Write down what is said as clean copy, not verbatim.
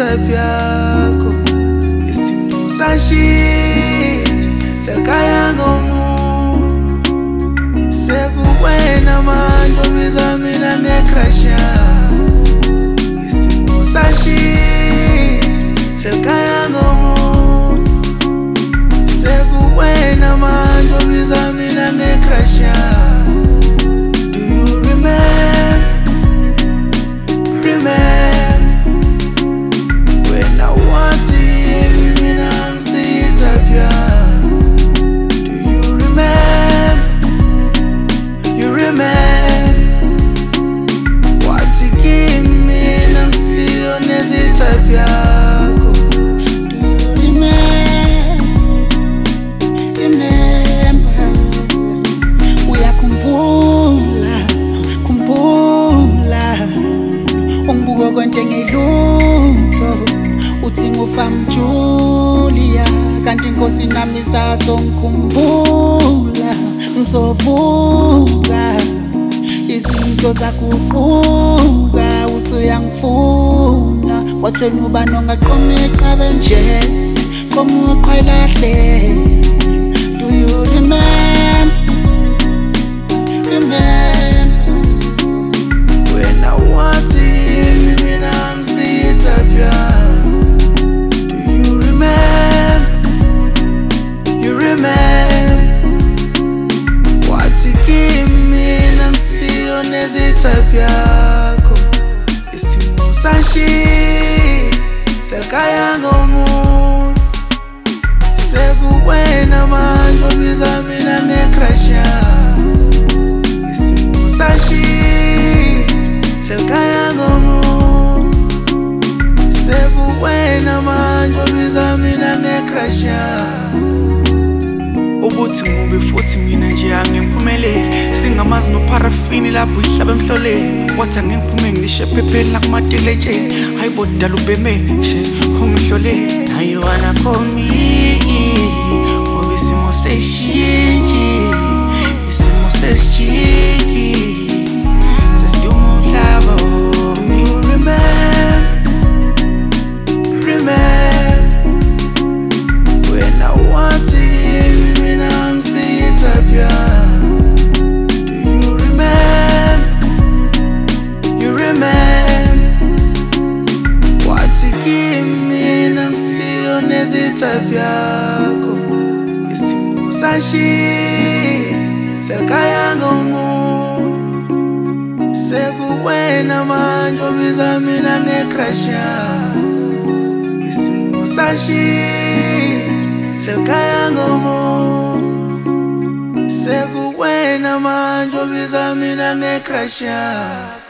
type yakho isimo sashintsha sekhaya ngomuntu sekuwena manje obiza mina nge-crush isimo sashintsha sekhaya ngomuntu sekuwena manje obiza mina nge-crush. Do you remember when I want it, mina ngisithapya? Do you remember wathi kimi mina ngisiyona ezithapya? Konke ngilutho uthi ngufamjulia kanti inkosi nami sasongikhumbula ngizovuka izinto zakuquka usuyangifuna wathwena uba nongaqoma iqhabe nje qomu qhaylahle. Do you remember when I want it? Do you remember wathi kimi ngisiyona ezithapya yakho isimo sashintsha sekhaya ngomuntu sekuwena manje obiza mina nge-crush isimo sashintsha sekhaya ngomuntu sekuwena manje obiza mina nge-crush. Ubuthi ngimubi futhi mina nje angiphumeleli singamazi noparafini lapho ihlaba emhloleni wathi angiphume ngisho ephepheni lakumateletsheni hayi bodala ubhemeni nje ungihloleni. Now you wanna call me ngoba isimo seshintshe isimo sesijiki sesiduma umhlaba. Do you remember when I want it, mina ngisithapya? Do you remember wathi kimi mina ngisiyona ezithapya yakho isimo sashintsha sekhaya ngomuntu sekuwena manje obiza mina nge-crush isimo sashintsha sekhaya ngomuntu sekuwena manje obiza mina nge-crush.